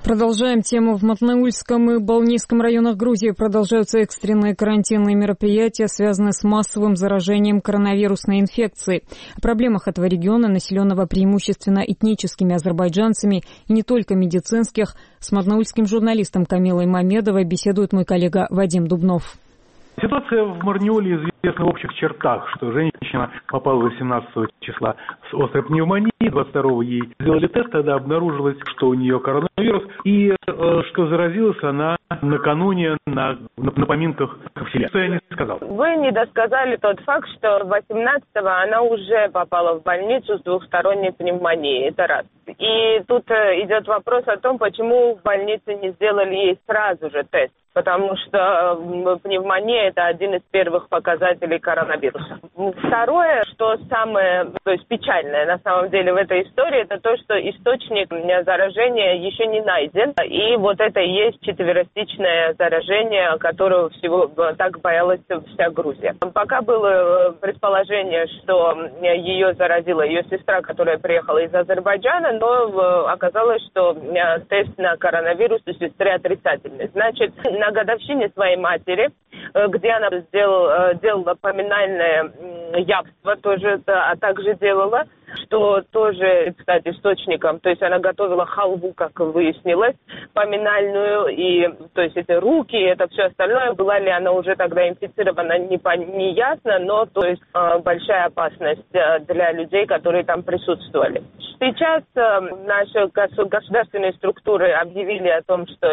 Продолжаем тему. В Матнаульском и Балнийском районах Грузии продолжаются экстренные карантинные мероприятия, связанные с массовым заражением коронавирусной инфекцией. О проблемах этого региона, населенного преимущественно этническими азербайджанцами и не только медицинских, с матнаульским журналистом Камилой Мамедовой беседует мой коллега Вадим Дубнов. Ситуация в Марниоле известна в общих чертах, что женщина попала 18 числа с острой пневмонией, 22-го ей сделали тест, тогда обнаружилось, что у нее коронавирус, и что заразилась она накануне на поминках в селе. Что я не сказал? Вы не досказали тот факт, что 18-го она уже попала в больницу с двухсторонней пневмонией, это раз. И тут идет вопрос о том, почему в больнице не сделали ей сразу же тест. Потому что пневмония – это один из первых показателей коронавируса. Второе, что самое печальное на самом деле в этой истории, это то, что источник заражения еще не найден. И вот это и есть четверостичное заражение, которого всего так боялась вся Грузия. Пока было предположение, что ее заразила ее сестра, которая приехала из Азербайджана, но оказалось, что тест на коронавирус у сестры отрицательный. Значит, на годовщине своей матери, где она делала поминальное явство, тоже, а также делала, что тоже, кстати, источником, то есть она готовила халву, как выяснилось, поминальную, и, то есть это руки, это все остальное, была ли она уже тогда инфицирована, не ясно, но, то есть, большая опасность для людей, которые там присутствовали. Сейчас наши государственные структуры объявили о том, что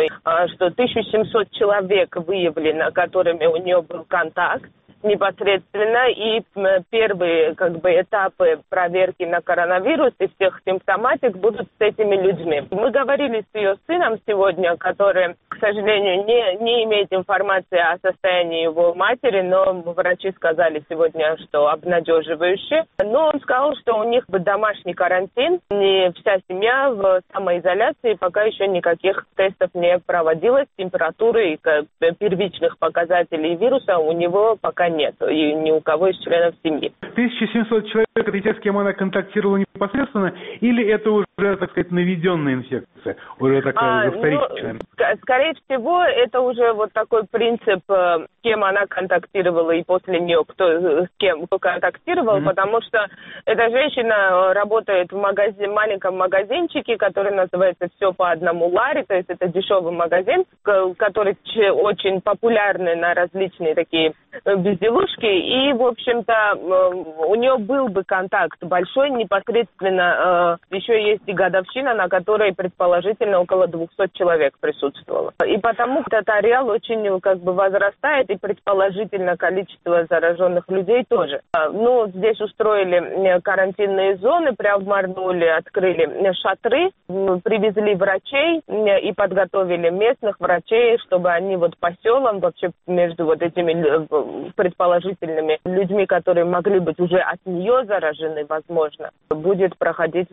1700 человек выявлено, которыми у нее был контакт непосредственно, и первые этапы проверки на коронавирус и всех симптоматик будут с этими людьми. Мы говорили с ее сыном сегодня, который, к сожалению, не имеет информации о состоянии его матери, но врачи сказали сегодня, что обнадеживающе. Но он сказал, что у них домашний карантин, и вся семья в самоизоляции, пока еще никаких тестов не проводилось, температуры и первичных показателей вируса у него пока нет, и ни у кого из членов семьи. 1700 человек, это те, с кем она контактировала непосредственно, или это уже, так сказать, наведенная инфекция, уже такая вторичная? Скорее всего, это уже вот такой принцип, с кем она контактировала и после нее с кем контактировал, потому что эта женщина работает в маленьком магазинчике, который называется «Все по одному ларе», то есть это дешевый магазин, который очень популярный на различные такие безделушки, и, в общем-то, у нее был бы контакт большой, непосредственно, еще есть и годовщина, на которой, предположительно, около 200 человек присутствовало. И потому этот ареал очень, возрастает, и предположительно количество зараженных людей тоже. Здесь устроили карантинные зоны, прямо в Марнуле открыли шатры, привезли врачей и подготовили местных врачей, чтобы они по селам, вообще между этими предположительными людьми, которые могли быть уже от нее заражены, возможно, будет проходить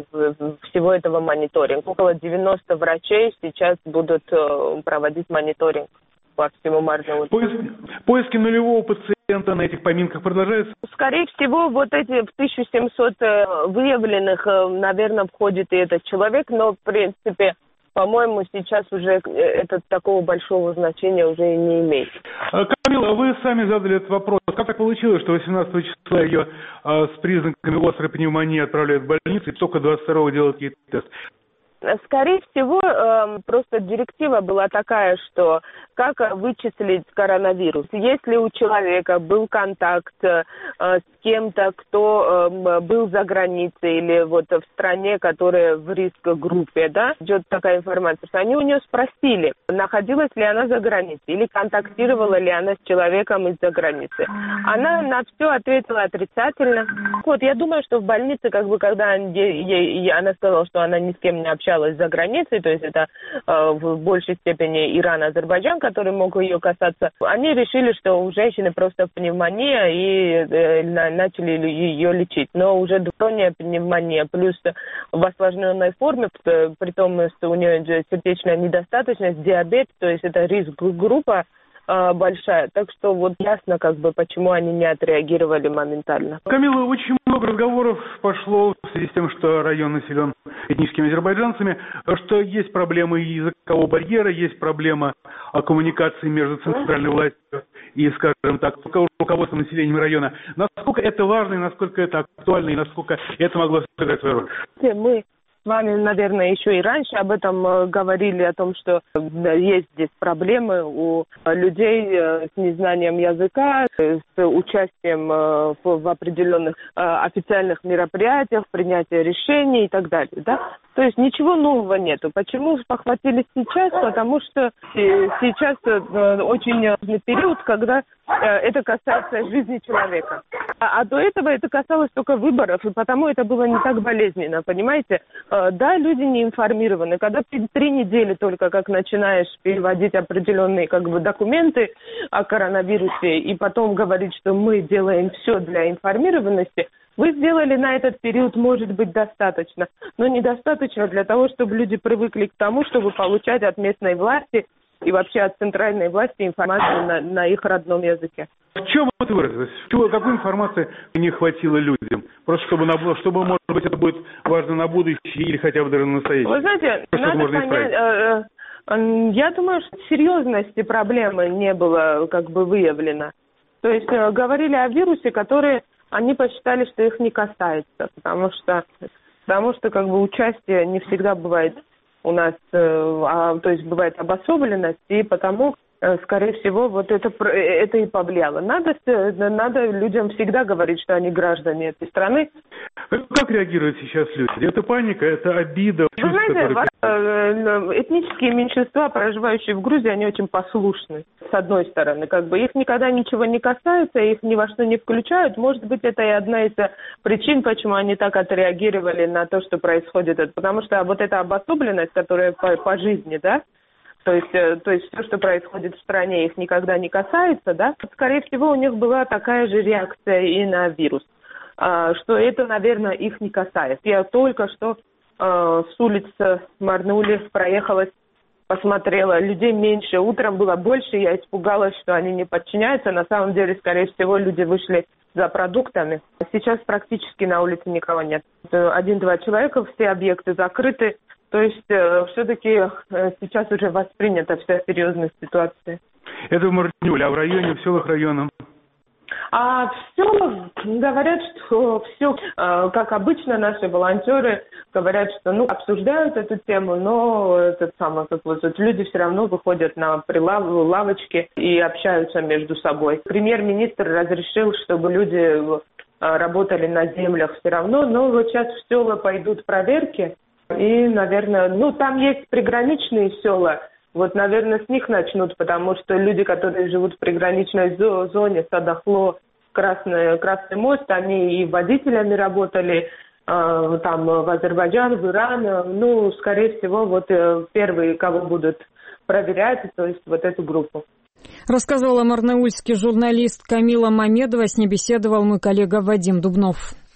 всего этого мониторинг. Около 90 врачей сейчас будут проводить мониторинг по всему Марнулу. Поиски нулевого пациента на этих поминках продолжаются? Скорее всего, эти в 1700 выявленных, наверное, входит и этот человек, но, в принципе, по-моему, сейчас уже это такого большого значения уже и не имеет. Камила, вы сами задали этот вопрос. Как так получилось, что 18 числа ее с признаками острой пневмонии отправляют в больницу, и только 22-го делают ей тест? Скорее всего, просто директива была такая, что как вычислить коронавирус. Если у человека был контакт с кем-то, кто был за границей или в стране, которая в риск-группе, идет такая информация, что они у нее спросили, находилась ли она за границей или контактировала ли она с человеком из-за границы. Она на все ответила отрицательно. Я думаю, что в больнице, когда она сказала, что она ни с кем не общалась за границей, то есть это в большей степени Иран, Азербайджан, который мог ее касаться, они решили, что у женщины просто пневмония и начали ее лечить. Но уже двусторонняя пневмония плюс в осложненной форме, при том, что у нее сердечная недостаточность, диабет, то есть это риск-группа, большая. Так что вот ясно, как бы, почему они не отреагировали моментально. Камила, очень много разговоров пошло в связи с тем, что район населен этническими азербайджанцами, что есть проблемы языкового барьера, есть проблема коммуникации между центральной властью и, скажем так, руководством населения района. Насколько это важно, и насколько это актуально, и насколько это могло сыграть свою роль? Мы с вами, наверное, еще и раньше об этом говорили, о том, что есть здесь проблемы у людей с незнанием языка, с участием в определенных официальных мероприятиях, принятии решений и так далее, да? То есть ничего нового нету. Почему похватились сейчас? Потому что сейчас очень важный период, когда это касается жизни человека. А до этого это касалось только выборов, и потому это было не так болезненно, понимаете? Да, люди не информированы. Когда ты 3 недели только как начинаешь переводить определенные как бы документы о коронавирусе, и потом говорить, что мы делаем все для информированности, вы сделали на этот период, может быть, достаточно, но недостаточно для того, чтобы люди привыкли к тому, чтобы получать от местной власти и вообще от центральной власти информацию на их родном языке. В чем это выразилось? Какой информации не хватило людям? Просто чтобы, может быть, это будет важно на будущее или хотя бы даже на настоящее. Вы знаете, надо понять, я думаю, что серьезности проблемы не было как бы выявлено. То есть говорили о вирусе, который они посчитали, что их не касается, потому что как бы участие не всегда бывает у нас, то есть бывает обособленность, и потому, скорее всего, вот это и повлияло. Надо людям всегда говорить, что они граждане этой страны. Как реагируют сейчас люди? Это паника, это обида? Вы знаете, этнические меньшинства, проживающие в Грузии, они очень послушны, с одной стороны. Как бы их никогда ничего не касается, их ни во что не включают. Может быть, это и одна из причин, почему они так отреагировали на то, что происходит. Потому что вот эта обособленность, которая по жизни, да, то есть все, что происходит в стране, их никогда не касается, да, скорее всего, у них была такая же реакция и на вирус, что это, наверное, их не касается. Я только что с улицы Марнули проехалась, посмотрела, людей меньше, утром было больше, я испугалась, что они не подчиняются. На самом деле, скорее всего, люди вышли за продуктами. Сейчас практически на улице никого нет. 1-2 человека, все объекты закрыты. То есть все-таки сейчас уже воспринята вся серьезность ситуации. Это в Марнуле, а в районе, в селах района? А в селах говорят, что все, как обычно, наши волонтеры говорят, что обсуждают эту тему, но люди все равно выходят на лавочки и общаются между собой. Премьер-министр разрешил, чтобы люди работали на землях все равно, но вот сейчас в села пойдут проверки, и, наверное, там есть приграничные села. Вот, наверное, с них начнут, потому что люди, которые живут в приграничной зоне, Садахло, Красный мост, они и водителями работали, там в Азербайджан, в Иран. Скорее всего, вот первые, кого будут проверять, то есть вот эту группу. Рассказывала марнаульский журналист Камила Мамедова, с ней беседовал мой коллега Вадим Дубнов.